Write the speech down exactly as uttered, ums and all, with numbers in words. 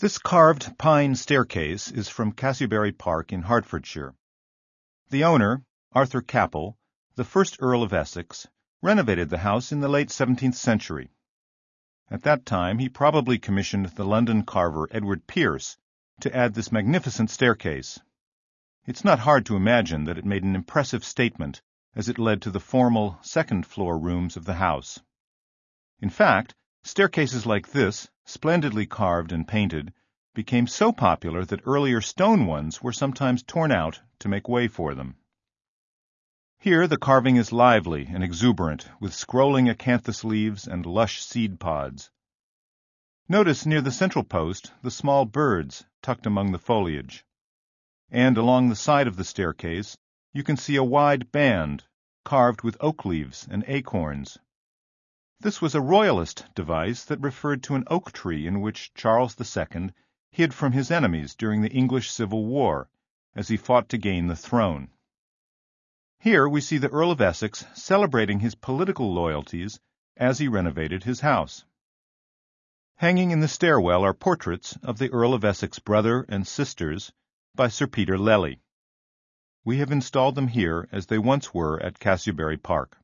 This carved pine staircase is from Castleberry Park in Hertfordshire. The owner, Arthur Capel, the first Earl of Essex, renovated the house in the late seventeenth century. At that time he probably commissioned the London carver Edward Pierce to add this magnificent staircase. It's not hard to imagine that it made an impressive statement as it led to the formal second-floor rooms of the house. In fact, staircases like this, splendidly carved and painted, became so popular that earlier stone ones were sometimes torn out to make way for them. Here the carving is lively and exuberant, with scrolling acanthus leaves and lush seed pods. Notice near the central post the small birds tucked among the foliage. And along the side of the staircase you can see a wide band carved with oak leaves and acorns. This was a royalist device that referred to an oak tree in which Charles the Second hid from his enemies during the English Civil War as he fought to gain the throne. Here we see the Earl of Essex celebrating his political loyalties as he renovated his house. Hanging in the stairwell are portraits of the Earl of Essex brother and sisters by Sir Peter Lely. We have installed them here as they once were at Castleberry Park.